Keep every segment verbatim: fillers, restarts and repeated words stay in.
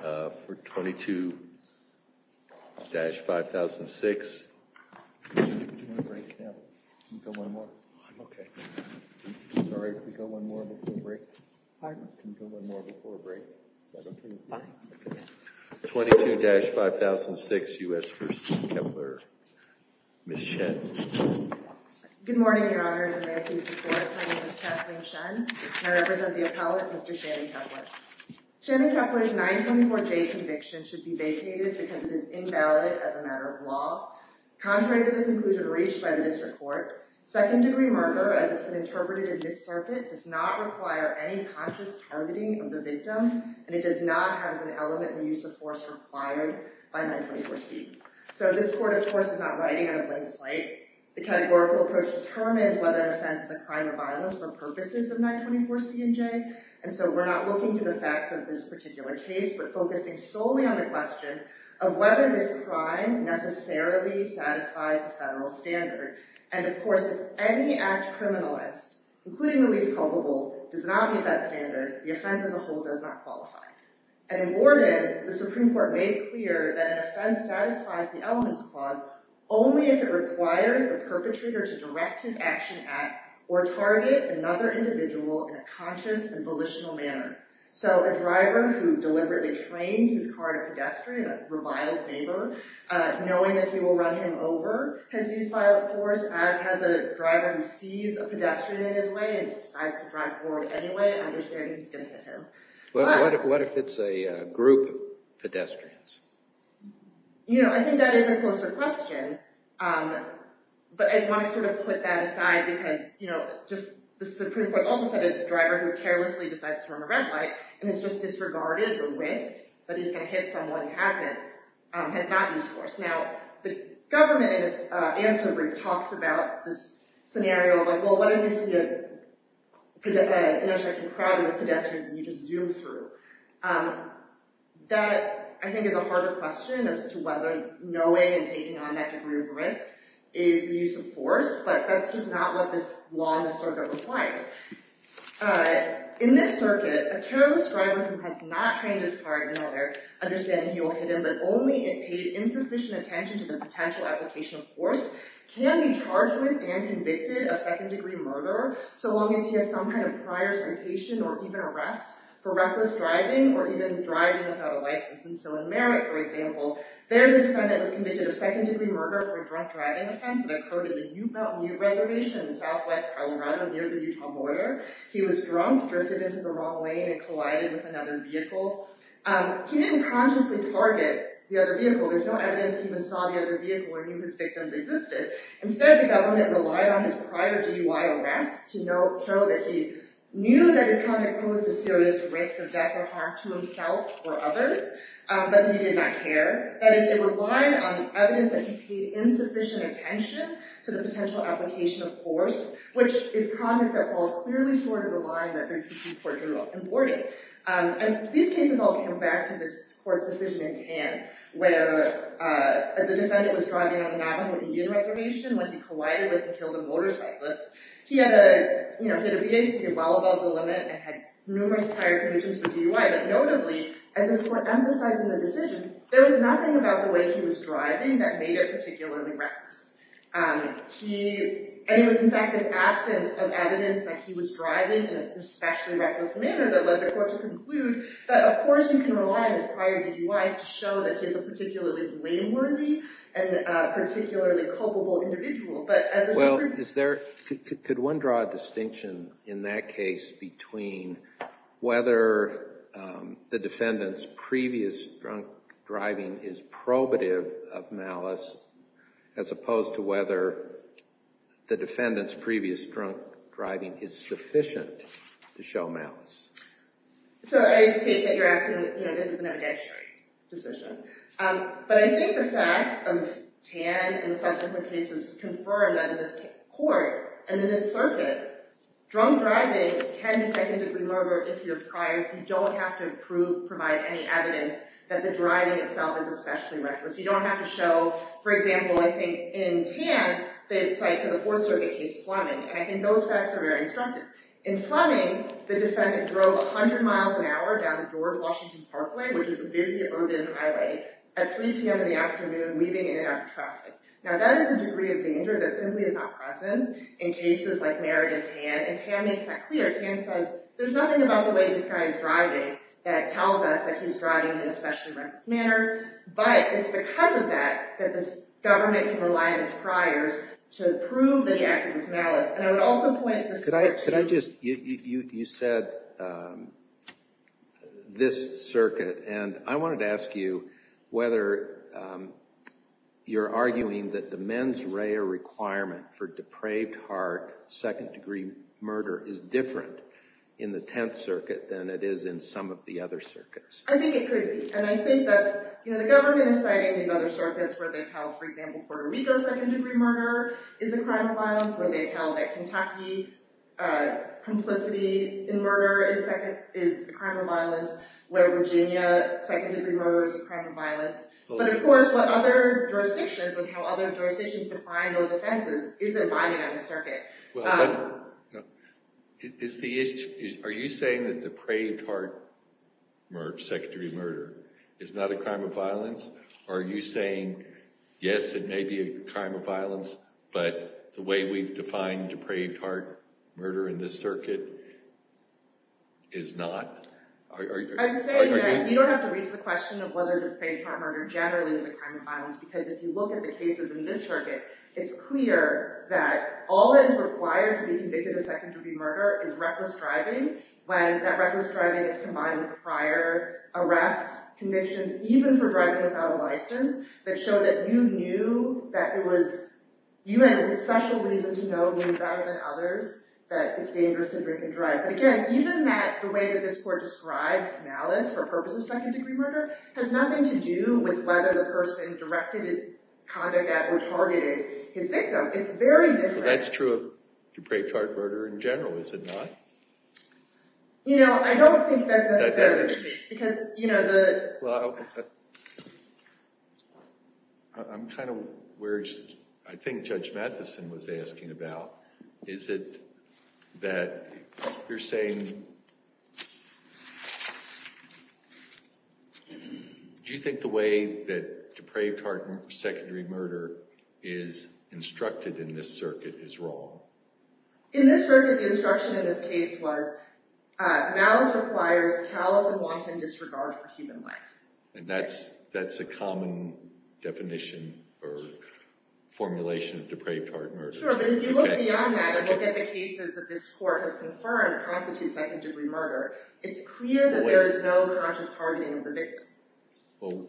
uh, for twenty-two dash five thousand six. Do you want to break now? Can we go one more? Okay. Sorry if we go one more before break. Pardon? Can we go one more before break? Is that okay with you? Fine. Okay. twenty-two dash five thousand six, U S versus Kepler. Miz Shen. Good morning, Your Honors, and may it please the Court. My name is Kathleen Shen, and I represent the appellate, Mister Shannon Kepler. Shannon Kepler's nine twenty-four J conviction should be vacated because it is invalid as a matter of law. Contrary to the conclusion reached by the District Court, second-degree murder, as it's been interpreted in this circuit, does not require any conscious targeting of the victim, and it does not have as an element the use of force required by nine twenty-four C. So this Court, of course, is not writing on a blank slate. The categorical approach determines whether an offense is a crime of violence for purposes of nine twenty-four C and J, and so we're not looking to the facts of this particular case, but focusing solely on the question of whether this crime necessarily satisfies the federal standard. And of course, if any act criminalized, including the least culpable, does not meet that standard, the offense as a whole does not qualify. And in Borden, the Supreme Court made clear that an offense satisfies the elements clause only if it requires the perpetrator to direct his action at or target another individual in a conscious and volitional manner. So a driver who deliberately trains his car to pedestrian, a reviled neighbor, uh, knowing that he will run him over, has used violent force, as has a driver who sees a pedestrian in his way and decides to drive forward anyway, understanding he's going to hit him. What, but, what, if, what if it's a uh, group of pedestrians? You know, I think that is a closer question, um, but I want to sort of put that aside because, you know, just the Supreme Court also said a driver who carelessly decides to run a red light and has just disregarded the risk that he's going to hit someone who hasn't, um, has not used force. Now, the government in its uh, answer brief talks about this scenario of like, well, what if you see a uh, intersection crowded with pedestrians and you just zoom through? Um, that, I think, is a harder question as to whether knowing and taking on that degree of risk is the use of force, but that's just not what this law in the circuit requires. Uh, in this circuit, a careless driver who has not trained his car at another, understanding he will hit him, but only it paid insufficient attention to the potential application of force, can be charged with and convicted of second-degree murder, so long as he has some kind of prior citation or even arrest for reckless driving or even driving without a license. And so in Merritt, for example, there the defendant was convicted of second-degree murder for a drunk driving offense that occurred in the Ute Mountain Ute Reservation in southwest Colorado near the Utah border. He was drunk, drifted into the wrong lane, and collided with another vehicle. Um, he didn't consciously target the other vehicle. There's no evidence he even saw the other vehicle or knew his victims existed. Instead, the government relied on his prior D U I arrest to know, show that he knew that his conduct posed a serious risk of death or harm to himself or others, um, but he did not care. That is, it relied on evidence that he paid insufficient attention to the potential application of force, which is conduct that falls clearly short of the line that the Supreme Court drew up in Borden. Um, and these cases all come back to this court's decision in Tan, where uh, the defendant was driving on the Navajo Indian Reservation when he collided with and killed a motorcyclist. He had a, you know, he had a B A C well above the limit and had numerous prior convictions for D U I, but notably, as this court emphasized in the decision, there was nothing about the way he was driving that made it particularly reckless. Um, he, and it was in fact this absence of evidence that he was driving in an especially reckless manner that led the court to conclude that, of course, you can rely on his prior D U Is to show that he is a particularly blameworthy and uh, particularly culpable individual. But as a well, Supreme- is there could, could one draw a distinction in that case between whether um, the defendant's previous drunk driving is probative of malice, as opposed to whether the defendant's previous drunk driving is sufficient to show malice? So I take that you're asking, you know, this is an evidentiary decision. Um, but I think the facts of Tan and the subsequent cases confirm that in this court and in this circuit, drunk driving can be second-degree murder if you have priors. You don't have to prove, provide any evidence that the driving itself is especially reckless. You don't have to show, for example, I think in Tan, they cite to the Fourth Circuit case Fleming, and I think those facts are very instructive. In Fleming, the defendant drove one hundred miles an hour down the George Washington Parkway, which is a busy urban highway, at three p.m. in the afternoon, weaving in and out of traffic. Now, that is a degree of danger that simply is not present in cases like Merritt and Tan, and Tan makes that clear. Tan says, there's nothing about the way this guy is driving that tells us that he's driving in an especially reckless manner, but it's because of that that this government can rely on his priors to prove that he acted with malice. And I would also point this could I could I just you you you said um, this circuit, and I wanted to ask you whether um, you're arguing that the mens rea requirement for depraved heart second degree murder is different in the Tenth Circuit than it is in some of the other circuits. I think it could be. And I think that's, you know, the government is citing these other circuits where they've held, for example, Puerto Rico second-degree murder is a crime of violence, where they've held that Kentucky uh, complicity in murder is second is a crime of violence, where Virginia second-degree murder is a crime of violence. But of course, what other jurisdictions and how other jurisdictions define those offenses isn't binding on the circuit. Well, um, but is the issue, is, are you saying that depraved heart murder, second-degree murder, is not a crime of violence? Or are you saying, yes, it may be a crime of violence, but the way we've defined depraved heart murder in this circuit is not? Are, are, I'm saying are, are that you, you don't have to reach the question of whether depraved heart murder generally is a crime of violence, because if you look at the cases in this circuit, it's clear that all that is required to be convicted of second-degree murder is reckless driving, when that reckless driving is combined with prior arrests, convictions, even for driving without a license, that show that you knew that it was, you had a special reason to know, knew better than others, that it's dangerous to drink and drive. But again, even that, the way that this court describes malice for purposes of second-degree murder has nothing to do with whether the person directed his conduct at or targeted his victim. It's very different. Well, that's true of depraved heart murder in general, is it not? You know, I don't think that's necessarily that, that, the case, because, you know, the... Well, I, I'm kind of where I think Judge Matheson was asking about. Is it that you're saying, do you think the way that depraved heart second-degree murder is instructed in this circuit is wrong? In this circuit, the instruction in this case was uh, malice requires callous and wanton disregard for human life. And that's that's a common definition or formulation of depraved heart murder. Sure, but if you look okay. beyond that and okay. look at the cases that this court has confirmed constitute second-degree murder, it's clear that well, there is no conscious targeting of the victim. Well,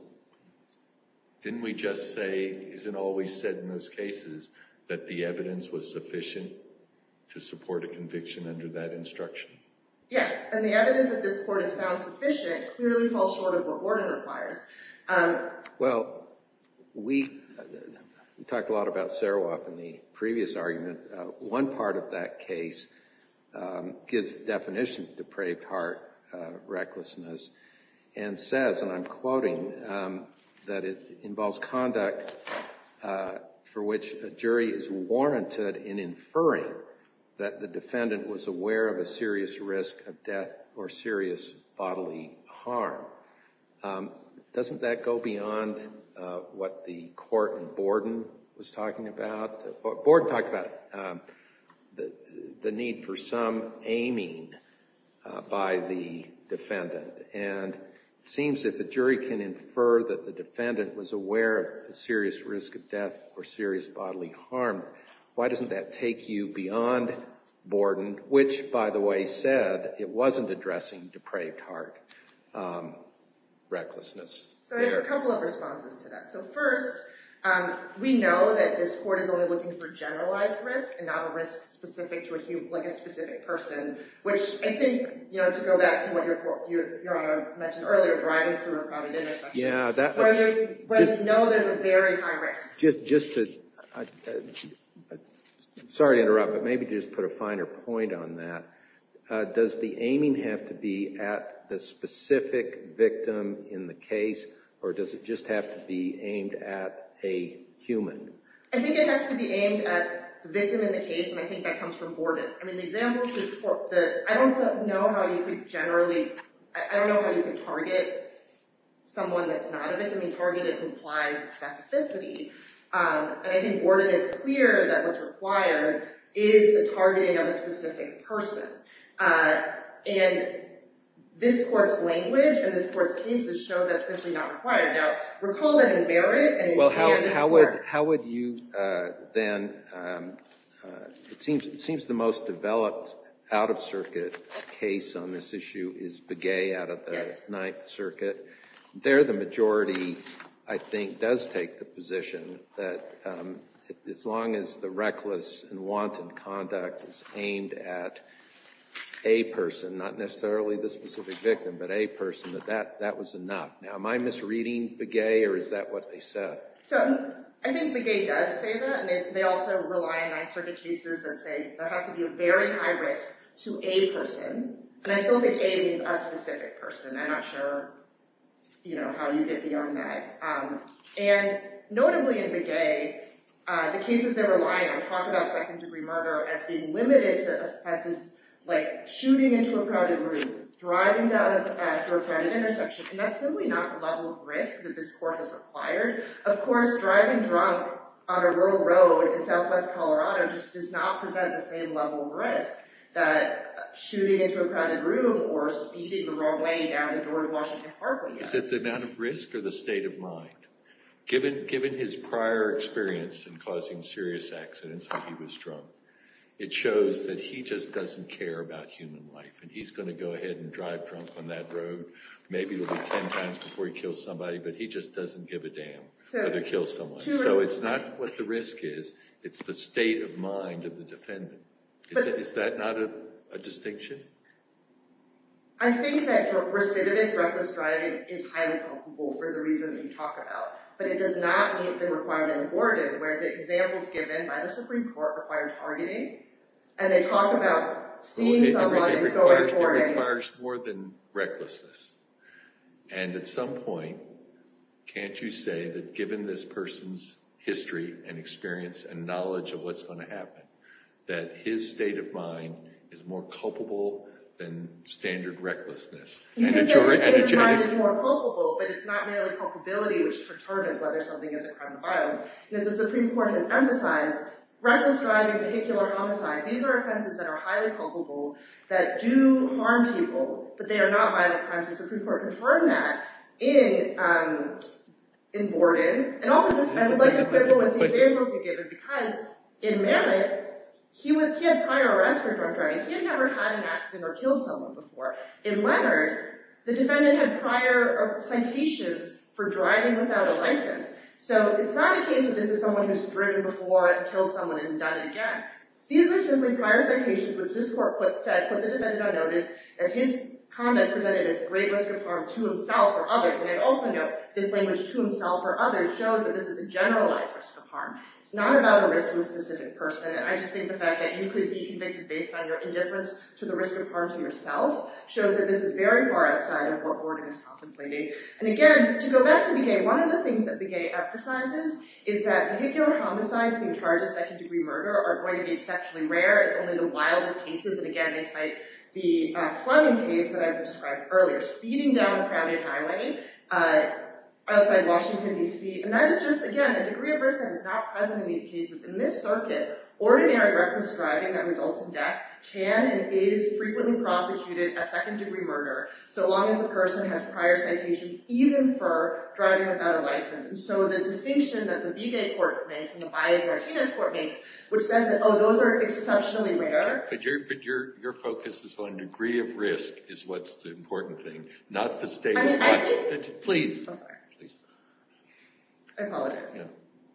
didn't we just say, isn't always said in those cases, that the evidence was sufficient to support a conviction under that instruction? Yes, and the evidence that this court has found sufficient clearly falls short of what Borden requires. Um, well, we... We talked a lot about Sarawak in the previous argument. Uh, one part of that case um, gives definition of depraved heart uh, recklessness and says, and I'm quoting, um, that it involves conduct uh, for which a jury is warranted in inferring that the defendant was aware of a serious risk of death or serious bodily harm. Um, doesn't that go beyond uh, what the court in Borden was talking about? Uh, Borden talked about um, the, the need for some aiming uh, by the defendant. And it seems if a jury can infer that the defendant was aware of a serious risk of death or serious bodily harm, why doesn't that take you beyond Borden, which, by the way, said it wasn't addressing depraved heart um, recklessness? So I have a couple of responses to that. So first, um, we know that this court is only looking for generalized risk and not a risk specific to a human, like a specific person, which I think, you know, to go back to what your, your, your Honor mentioned earlier, driving through a crowded intersection. Yeah, that... Where, you, where just, you know there's a very high risk. Just, just to... Uh, uh, sorry to interrupt, but maybe just put a finer point on that. Uh, does the aiming have to be at the specific victim in the case, or does it just have to be aimed at a human? I think it has to be aimed at the victim in the case, and I think that comes from Borden. I mean, the examples, the, the, I don't know how you could generally, I, I don't know how you could target someone that's not a victim. I mean, targeted implies specificity. Um, and I think Borden is clear that what's required is the targeting of a specific person. Uh, and this court's language and this court's cases show that's simply not required. Now, recall that in Merritt and in well, how, Candace how Court, would how would you uh, then? Um, uh, it seems it seems the most developed out of circuit case on this issue is Begay out of the yes. Ninth Circuit. There, the majority, I think, does take the position that um, as long as the reckless and wanton conduct is aimed at a person, not necessarily the specific victim, but a person, that that, that was enough. Now, am I misreading Begay, or is that what they said? So I think Begay does say that, and they, they also rely on Ninth Circuit cases that say there has to be a very high risk to a person. And I still think A means a specific person. I'm not sure, you know, how you get beyond that. Um, and notably in Begay, uh, the cases they're relying on talk about second-degree murder as being limited to offenses like shooting into a crowded room, driving down a, uh, through a crowded intersection, and that's simply not the level of risk that this court has required. Of course, driving drunk on a rural road in southwest Colorado just does not present the same level of risk that shooting into a crowded room or speeding the wrong way down the George Washington Parkway does. Is it the amount of risk or the state of mind? Given, given his prior experience in causing serious accidents when he was drunk, it shows that he just doesn't care about human life, and he's going to go ahead and drive drunk on that road. Maybe it'll be ten times before he kills somebody, but he just doesn't give a damn so, whether he kills someone. So it's not what the risk is, it's the state of mind of the defendant. Is, but, it, is that not a, a distinction? I think that recidivist reckless driving is highly culpable for the reason that you talk about, but it does not meet the requirement of Borden, where the examples given by the Supreme Court require targeting, and they talk about seeing well, it, someone it, it and requires, going for it. It requires more than recklessness. And at some point, can't you say that given this person's history and experience and knowledge of what's going to happen, that his state of mind is more culpable than standard recklessness? You and can a say jury, his state and of a, mind is more culpable, but it's not merely culpability which determines whether something is a crime of violence. And as the Supreme Court has emphasized, reckless driving, vehicular homicide, these are offenses that are highly culpable, that do harm people, but they are not violent crimes. The Supreme Court confirmed that in um, in Borden. And also, just I would like to quibble with the examples you've given, because in Merritt, he was he had prior arrests for drunk driving. He had never had an accident or killed someone before. In Leonard, the defendant had prior citations for driving without a license. So it's not a case that this is someone who's driven before and killed someone and done it again. These are simply prior citations which this court put, said put the defendant on notice that his conduct presented as great risk of harm to himself or others. And I'd also note this language to himself or others shows that this is a generalized risk of harm. It's not about a risk to a specific person. And I just think the fact that you could be convicted based on your indifference to the risk of harm to yourself shows that this is very far outside of what Borden is contemplating. And again, to go back to Begay, one of the things that Begay emphasizes is that vehicular homicides being charged as second-degree murder are going to be exceptionally rare. It's only the wildest cases. And again, they cite the uh, Fleming case that I described earlier, speeding down a crowded highway uh, outside Washington, D C. And that is just, again, a degree of risk that is not present in these cases. In this circuit, ordinary reckless driving that results in death can and is frequently prosecuted as second-degree murder, so long as the person has prior citations, even for driving without a license. And so the distinction that the Begay court makes and the Baez-Martinez court makes, which says that, oh, those are exceptionally rare. But your but your your focus is on degree of risk is what's the important thing, not the state I mean, of I mind. think, Please. I'm sorry. Please. I apologize. Yeah.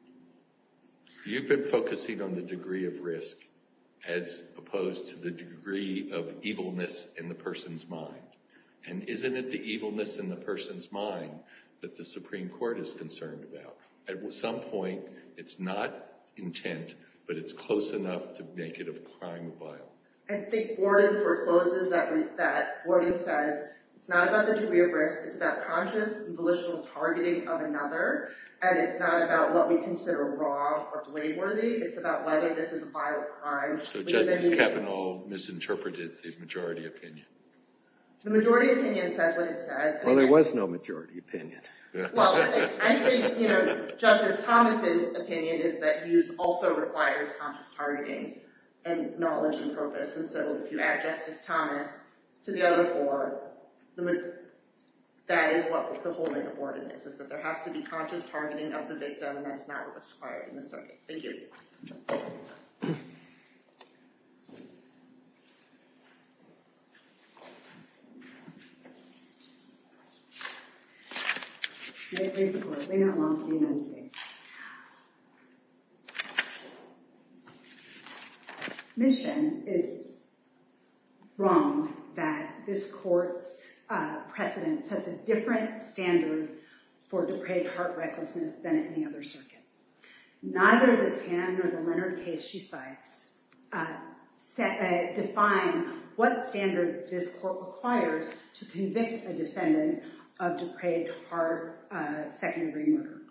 You've been focusing on the degree of risk as opposed to the degree of evilness in the person's mind. And isn't it the evilness in the person's mind that the Supreme Court is concerned about? At some point, it's not intent, but it's close enough to make it a crime of violence. I think Borden forecloses that, re- that Borden says It's not about the degree of risk. It's about conscious and volitional targeting of another. And it's not about what we consider wrong or blameworthy. It's about whether this is a violent crime. So Justice Kavanaugh misinterpreted the majority opinion. The majority opinion says what it says. Well, there was no majority opinion. Well, I think, you know, Justice Thomas's opinion is that use also requires conscious targeting and knowledge and purpose. And so if you add Justice Thomas to the other four, the, that is what the holding of Borden is, is that there has to be conscious targeting of the victim, and that's not what's required in the circuit. Thank you. May it please the Court. Lena Along for the United States. Miz Shen is wrong that this Court's uh, precedent sets a different standard for depraved heart recklessness than any other circuit. Neither the Tan nor the Leonard case she cites uh, set, uh, define what standard this Court requires to convict a defendant of depraved heart uh, second-degree murder,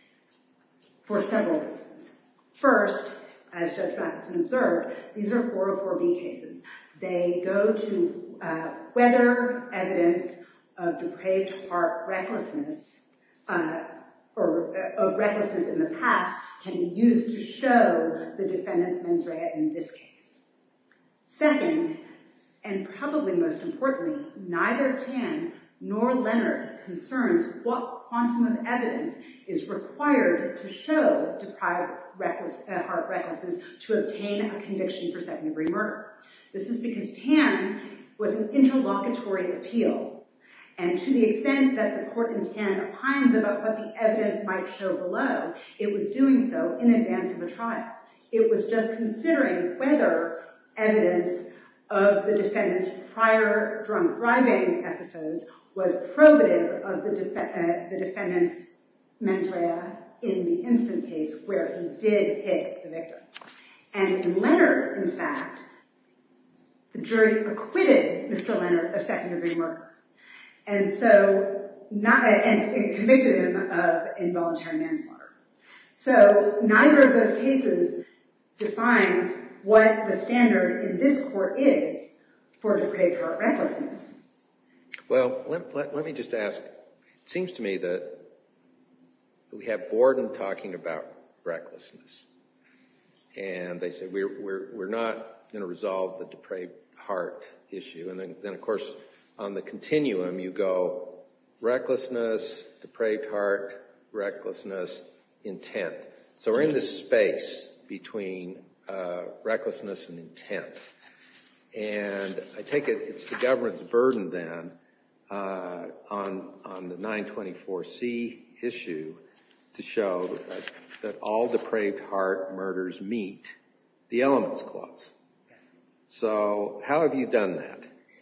for several reasons. First, as Judge Matheson observed, these are four oh four B cases. They go to uh, whether evidence of depraved heart recklessness uh, or uh, of recklessness in the past can be used to show the defendant's mens rea in this case. Second, and probably most importantly, neither Tan nor Leonard concerns what quantum of evidence is required to show deprived reckless, uh, heart recklessness to obtain a conviction for second-degree murder. This is because Tan was an interlocutory appeal, and to the extent that the Court in Tan opines about what the evidence might show below, it was doing so in advance of a trial. It was just considering whether evidence of the defendant's prior drunk driving episodes was probative of the, def- uh, the defendant's mens rea in the instant case where he did hit the victim. And in Leonard, in fact, the jury acquitted Mister Leonard of second-degree murder. And so, not, uh, and, and convicted him of involuntary manslaughter. So, neither of those cases defines what the standard in this court is for depraved heart recklessness. Well, let, let, let me just ask. It seems to me that we have Borden talking about recklessness. And they say we're, we're, we're not going to resolve the depraved heart issue. And then, then, of course, on the continuum, you go recklessness, depraved heart, recklessness, intent. So we're in this space between uh, recklessness and intent. And I take it it's the government's burden then uh, on on the nine twenty-four C issue to show that, that all depraved heart murders meet the elements clause. Yes. So how have you done that?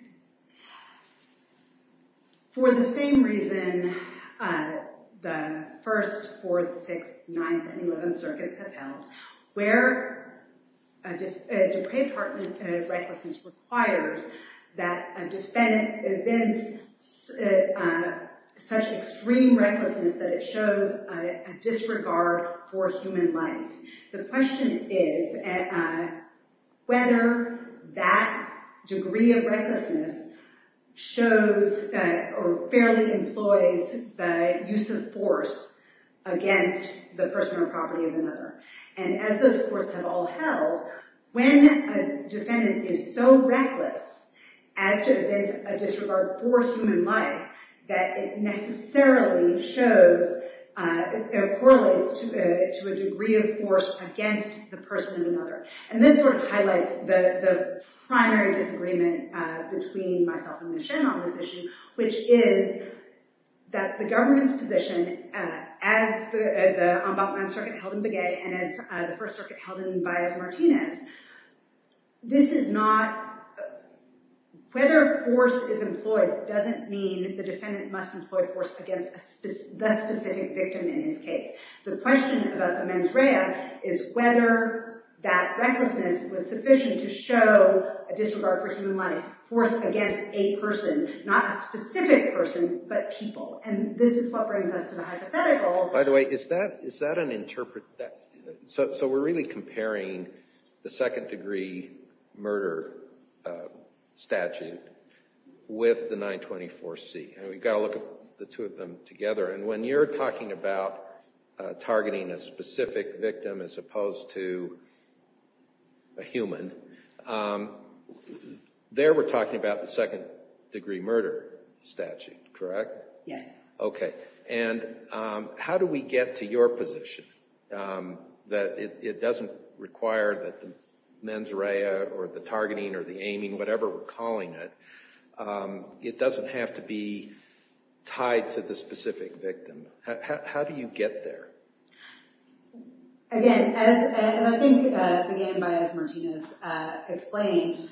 For the same reason uh, the First, Fourth, Sixth, Ninth, and Eleventh Circuits have held, where a, de- a depraved heart uh, recklessness requires that a defendant evince uh, uh, such extreme recklessness that it shows a, a disregard for human life. The question is uh, whether that degree of recklessness shows uh, or fairly employs the use of force against the person or property of another. And as those courts have all held, when a defendant is so reckless as to evince a disregard for human life, that it necessarily shows, uh, it correlates to, uh, to a degree of force against the person of another. And this sort of highlights the, the primary disagreement uh, between myself and Miz Shen on this issue, which is that the government's position, uh, as the, uh, the en banc Ninth Circuit held in Begay and as uh, the First Circuit held in Baez-Martinez, this is not, whether force is employed doesn't mean the defendant must employ force against a spe- the specific victim in his case. The question about the mens rea is whether that recklessness was sufficient to show a disregard for human life. force against a person, not a specific person, but people. And this is what brings us to the hypothetical. By the way, is that is that an interpret that? So, so we're really comparing the second degree murder uh, statute with the nine twenty-four C, and we've got to look at the two of them together. And when you're talking about uh, targeting a specific victim as opposed to a human, um, there we're talking about the second degree murder statute, correct? Yes. Okay. And um, how do we get to your position um, that it, it doesn't require that the mens rea or the targeting or the aiming, whatever we're calling it, um, it doesn't have to be tied to the specific victim? How, how, how do you get there? Again, as, as I think uh, began by as Martinez uh, explained,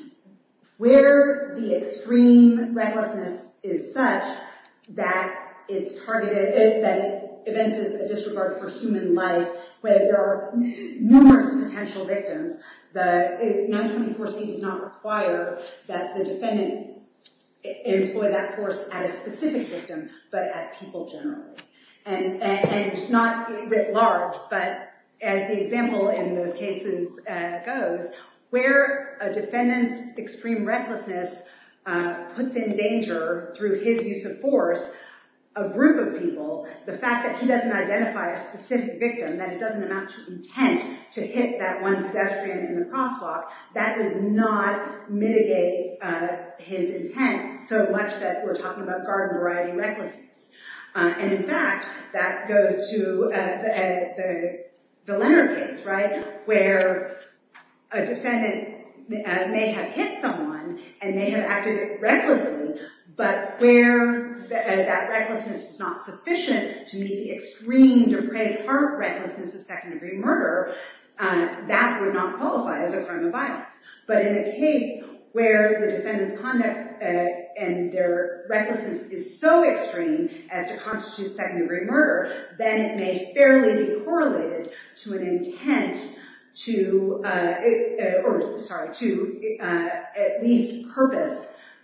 where the extreme recklessness is such that it's targeted, that it evinces a disregard for human life, where there are numerous potential victims, the nine twenty-four C does not require that the defendant employ that force at a specific victim, but at people generally. And, and, and not writ large, but as the example in those cases uh, goes, where a defendant's extreme recklessness uh, puts in danger through his use of force a group of people, the fact that he doesn't identify a specific victim, that it doesn't amount to intent to hit that one pedestrian in the crosswalk, that does not mitigate uh, his intent so much that we're talking about garden variety recklessness. Uh, and in fact, that goes to uh, the, uh, the, the Leonard case, right, where a defendant uh, may have hit someone and may have acted recklessly, but where the, uh, that recklessness was not sufficient to meet the extreme depraved heart recklessness of second-degree murder, uh, that would not qualify as a crime of violence. But in a case where the defendant's conduct uh, and their recklessness is so extreme as to constitute second-degree murder, then it may fairly be correlated to an intent to, uh, uh, or sorry, to uh, at least purpose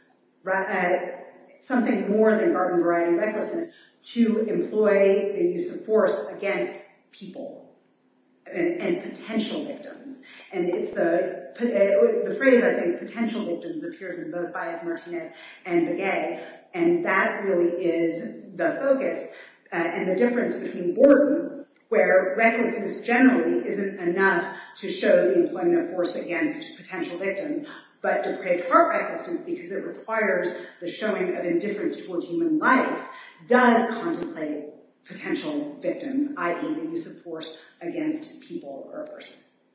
uh, something more than garden variety recklessness to employ the use of force against people and, and potential victims. And it's the uh, the phrase, I think, potential victims appears in both Baez-Martinez and Begay, and that really is the focus uh, and the difference between Borden, where recklessness generally isn't enough to show the employment of force against potential victims, but depraved heart recklessness, because it requires the showing of indifference toward human life, does contemplate potential victims, that is the use of force against people or a person.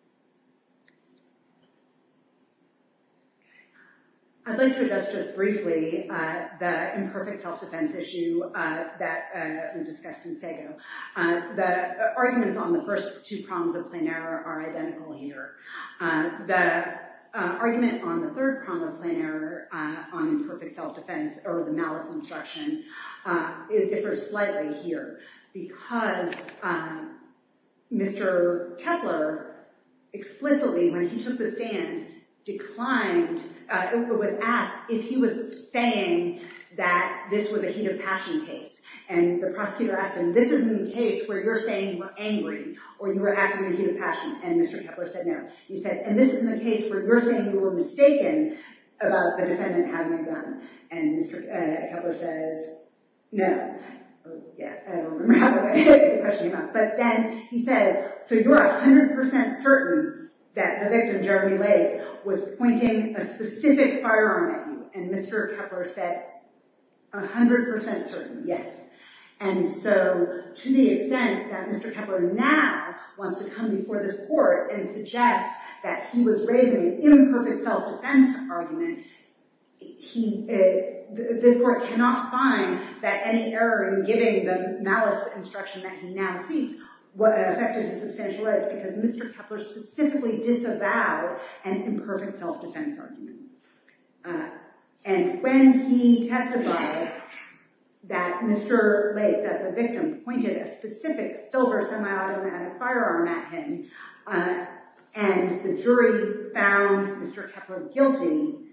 I'd like to address just briefly uh, the imperfect self-defense issue uh, that uh, we discussed in Sego. Uh, the arguments on the first two prongs of plain error are identical here. Uh, the uh, argument on the third prong of plain error uh, on imperfect self-defense, or the malice instruction, uh, it differs slightly here because uh, Mister Kepler explicitly, when he took the stand, declined, uh, was asked if he was saying that this was a heat of passion case. And the prosecutor asked him, this isn't a case where you're saying you were angry or you were acting in a heat of passion. And Mister Kepler said no. He said, and this isn't a case where you're saying you were mistaken about the defendant having a gun. And Mister Uh, Kepler says, no. Or, yeah, I don't remember how the question came out. But then he says, so you're one hundred percent certain that the victim, Jeremy Lake, was pointing a specific firearm at you? And Mister Kepler said, one hundred percent certain, yes. And so, to the extent that Mister Kepler now wants to come before this court and suggest that he was raising an imperfect self-defense argument, he, uh, this court cannot find that any error in giving the malice instruction that he now seeks what affected his substantial rights, because Mister Kepler specifically disavowed an imperfect self-defense argument. Uh, and when he testified that Mister Lake, that the victim, pointed a specific silver semi-automatic firearm at him, uh, and the jury found Mister Kepler guilty,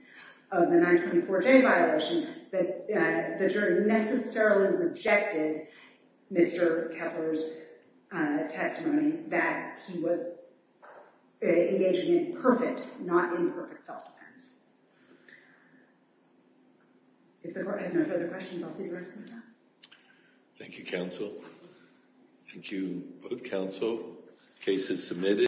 of the nine twenty-four J violation, that uh, the jury necessarily rejected Mister Kepler's uh, testimony that he was uh, engaging in perfect, not imperfect self-defense. If the court has no further questions, I'll see the rest of the time. Thank you, counsel. Thank you, both counsel. Case is submitted.